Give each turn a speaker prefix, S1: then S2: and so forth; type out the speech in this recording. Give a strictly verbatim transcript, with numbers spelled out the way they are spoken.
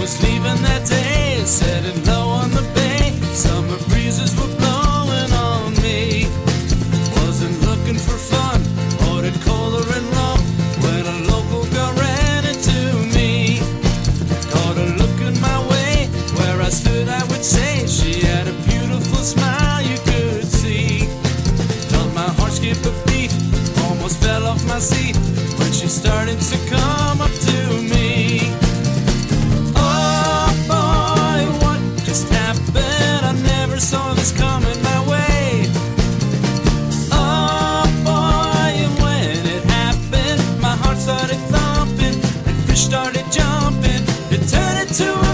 S1: was leaving that day, setting low on the bay. Summer breezes were blowing on me. Wasn't looking for fun, ordered cola and rum when a local girl ran into me. Caught her looking my way, where I stood I would say she had a beautiful smile you could see. Felt my heart skip a beat, almost fell off my seat when she started to come up to me. Oh boy, what just happened? I never saw this coming my way. Oh boy, and when it happened, my heart started thumping and fish started jumping. It turned into